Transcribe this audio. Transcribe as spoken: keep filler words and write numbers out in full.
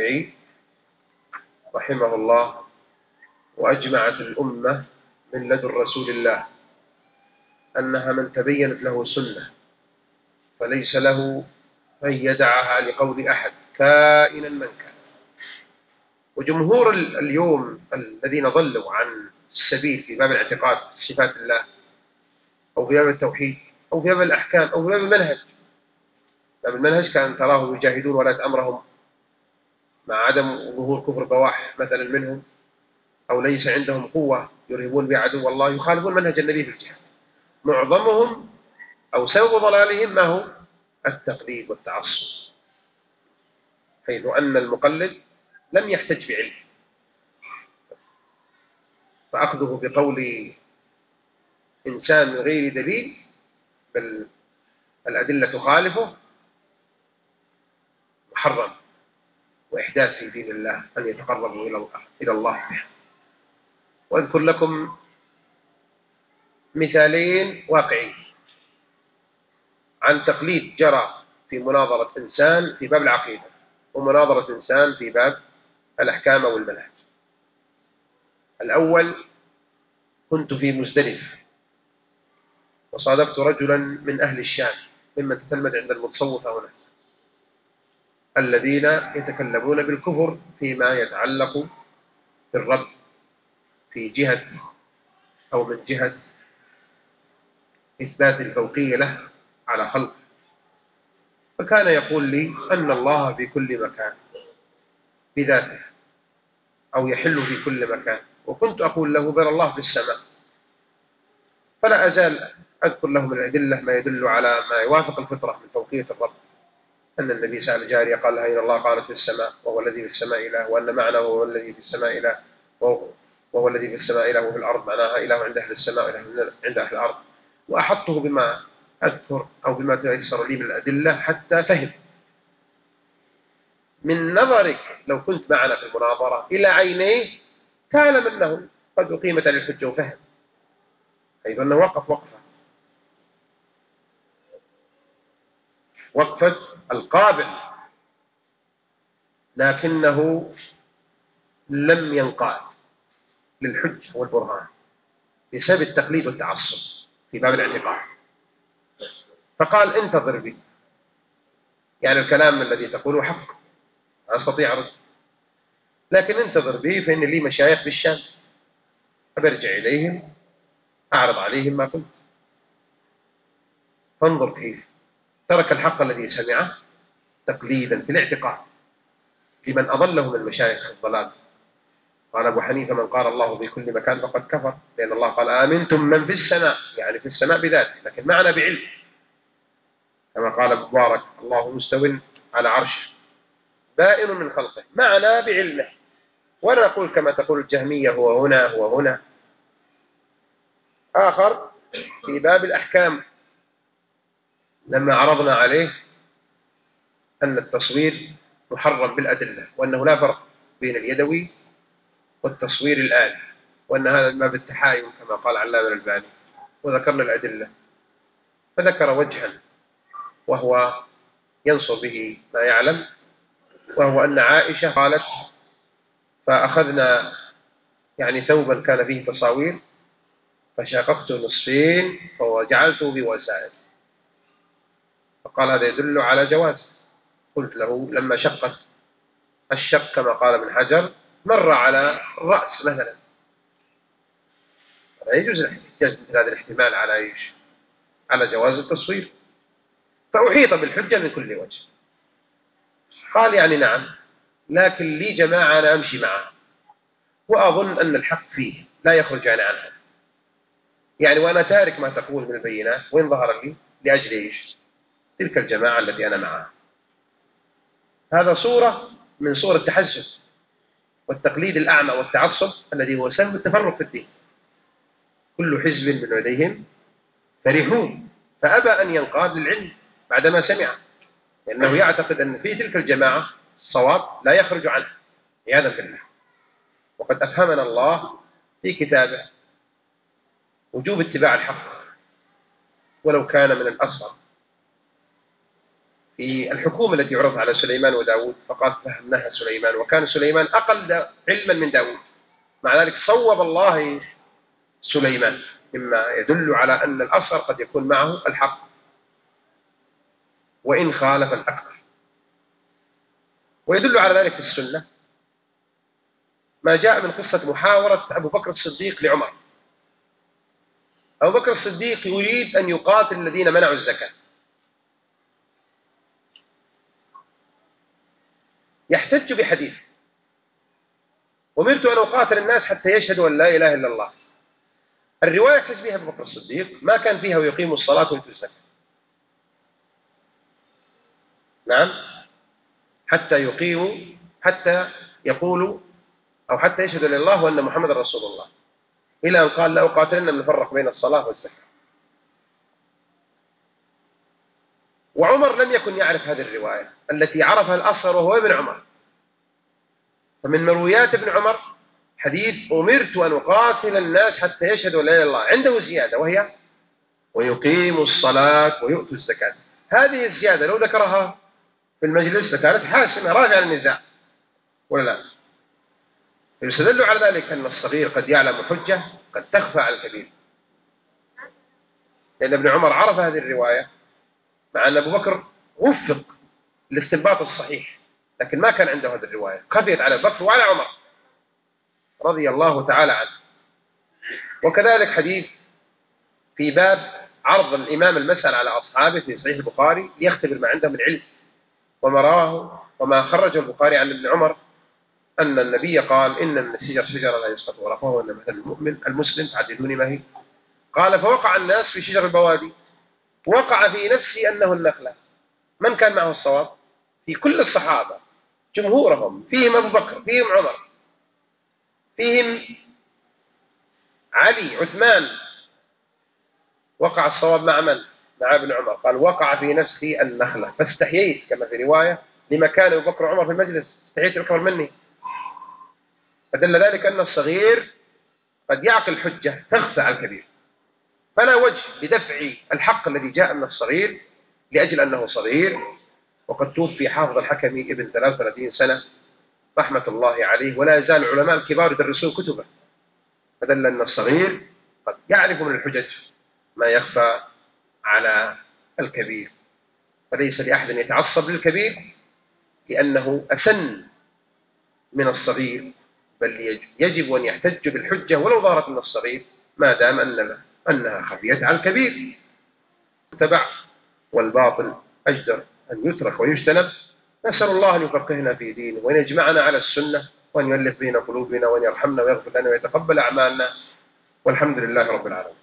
الشافعي رحمه الله: وأجمعت الأمة من لدن رسول الله أنها من تبينت له سنة فليس له أن يدعها لقول أحد كائنا من كان. وجمهور اليوم الذين ضلوا عن السبيل في باب الاعتقاد في صفات الله أو في باب التوحيد أو في باب الأحكام أو في باب المنهج، باب المنهج كان تراهم يجاهدون ولاة أمرهم مع عدم ظهور كفر بواح مثلا منهم، أو ليس عندهم قوة يرهبون بعدو الله، يخالفون منهج النبي في الجهاد. معظمهم أو سبب ضلالهم ما هو؟ التقليد والتعصب، حيث أن المقلد لم يحتج بعلم، فأخذه بقول إنسان من غير دليل بل الأدلة تخالفه محرم، وإحداث في دين الله أن يتقربوا إلى الله به. وأذكر لكم مثالين واقعين عن تقليد جرى في مناظرة إنسان في باب العقيدة ومناظرة إنسان في باب الأحكام والمنهج. الأول: كنت في مزدلف وصادفت رجلا من أهل الشام ممن تتلمذ عند المتصوفة هنا، الذين يتكلمون بالكفر فيما يتعلق بالرب في جهة أو من جهة إثبات الفوقية له على خلقه. فكان يقول لي أن الله في كل مكان بذاته أو يحل في كل مكان، وكنت أقول له بل الله في السماء. فلا أزال أذكر له من الأدلة ما يدل على ما يوافق الفطرة من فوقية الرب، أن النبي سأل جارية قال لها إن الله قالت في السماء وهو الذي في السماء إله، وأن معنى وهو الذي في السماء إله وهو الذي في السماء إله وفي الأرض معناها إله عند أهل السماء وإله عند أهل الأرض. وأحطه بما أذكر أو بما تيسر لي من الأدلة حتى فهم. من نظرك لو كنت معنا في المناظرة إلى عينيه تعلم أنه قد أقيمت على الحجة وفهم، حيث أنه وقف وقفة وقفة القابل، لكنه لم ينقاد للحج والبرهان بسبب التقليد والتعصب في باب الاعتقاد. فقال: انتظر بي، يعني الكلام الذي تقوله حق أستطيع أرد، لكن انتظر بي فإن لي مشايخ بالشام أبرجع إليهم أعرض عليهم ما قلت. فانظر كيف ترك الحق الذي سمعه تقليدا في الاعتقاد لمن أضله من مشايخ الضلال. قال أبو حنيفة: من قال الله في كل مكان فقد كفر، لأن الله قال آمنتم من في السماء، يعني في السماء بذاته، لكن معنا بعلم، كما قال مبارك: الله مستو على عرش بائن من خلقه، معنا بعلمه. ولا نقول كما تقول الجهمية هو هنا هو هنا. آخر في باب الأحكام لما عرضنا عليه أن التصوير محرم بالأدلة، وأنه لا فرق بين اليدوي والتصوير الآلي، وأن هذا من باب التحايل كما قال علامة الألباني، وذكرنا الأدلة. فذكر وجها وهو ينصر به ما يعلم، وهو أن عائشة قالت: فأخذنا يعني ثوبا كان فيه تصاوير فشققته نصفين وجعلته بوسائل، فقال هذا يدل على جواز. قلت له: لما شقت الشق كما قال ابن حجر مر على الرأس مثلا، لا يجوز الاحتجاج مثل هذا الاحتمال على ايش؟ على جواز التصوير. فأحيط بالحجة من كل وجه. قال: يعني نعم، لكن لي جماعة أنا أمشي معه وأظن أن الحق فيه لا يخرج عن عنها، يعني وأنا تارك ما تقول من البينات وإن ظهر لي لأجل إيش؟ تلك الجماعة التي أنا معها. هذا صورة من صور التحزب والتقليد الأعمى والتعصب الذي هو سبب التفرق في الدين. كل حزب من لديهم فرحون، فأبى أن ينقاد للعلم بعدما سمع، لأنه يعتقد أن في تلك الجماعة الصواب لا يخرج عنه عياذا بالله. وقد أفهمنا الله في كتابه وجوب اتباع الحق ولو كان من الأصغر. في الحكومة التي عرضت على سليمان وداود، فقال فهمناها سليمان وكان سليمان أقل علما من داود. مع ذلك صوب الله سليمان، مما يدل على أن الأصغر قد يكون معه الحق وإن خالف الأكبر. ويدل على ذلك في السنة ما جاء من قصة محاورة أبو بكر الصديق لعمر. أبو بكر الصديق يريد أن يقاتل الذين منعوا الزكاة، يحتج بحديث: أمرت أن أقاتل الناس حتى يشهدوا أن لا إله إلا الله. الرواية يحتج بها أبو بكر الصديق ما كان فيها ويقيموا الصلاة ويؤتوا الزكاة. نعم، حتى يقيموا، حتى يقولوا، أو حتى يشهدوا لله وأن محمد رسول الله، إلى أن قال: لا أقاتلن من نفرق بين الصلاة والزكاة. وعمر لم يكن يعرف هذه الرواية التي عرفها الأصغر وهو ابن عمر. فمن مرويات ابن عمر حديث: أمرت أن أقاتل الناس حتى يشهدوا لا إله إلا الله، عنده زيادة وهي: ويقيموا الصلاة ويؤتوا الزكاة. هذه الزيادة لو ذكرها في المجلس لكانت حاسمة راجعة للنزاع، ولا لا؟ يستدل على ذلك أن الصغير قد يعلم حجة قد تخفى على الكبير، لأن ابن عمر عرف هذه الرواية، مع أن أبو بكر وفق الاستنباط الصحيح، لكن ما كان عنده هذه الرواية، خفيت على أبو بكر وعلى عمر رضي الله تعالى عنه. وكذلك حديث في باب عرض الإمام المسألة على أصحابه في صحيح البخاري ليختبر ما عندهم من علم، وما رواه وما خرجه البخاري عن ابن عمر أن النبي قال: إن من الشجر شجرة لا يسقط ورقه، وأن مثل المؤمن المسلم تعددون ما هي. قال: فوقع الناس في شجر البوادي، وقع في نفسي أنه النخلة. من كان معه الصواب؟ في كل الصحابة جمهورهم، فيهم أبو بكر، فيهم عمر، فيهم علي، عثمان. وقع الصواب مع من؟ مع ابن عمر. قال: وقع في نفسي النخلة فاستحييت، كما في رواية: لما كان أبو بكر وعمر في المجلس استحييت الأكبر مني. فدل ذلك أن الصغير قد يعقل حجة تخفى على الكبير، فلا وجه لدفع الحق الذي جاء من الصغير لأجل أنه صغير. وقد توفي حافظ الحكمي ابن ثلاث وثلاثين سنة رحمة الله عليه، ولا يزال العلماء الكبار يدرسون كتبه، فدل أن الصغير قد يعرف من الحجج ما يخفى على الكبير. فليس لأحد أن يتعصب للكبير لأنه أسن من الصغير، بل يجب أن يحتج بالحجة ولو ظهرت من الصغير ما دام أن أنها خفيت على الكبير. تبع والباطل أجدر أن يترك ويجتنب. نسأل الله أن يفقهنا في دينه، وأن يجمعنا على السنة، وأن يؤلف بين قلوبنا، وأن يرحمنا ويغفر لنا ويتقبل أعمالنا، والحمد لله رب العالمين.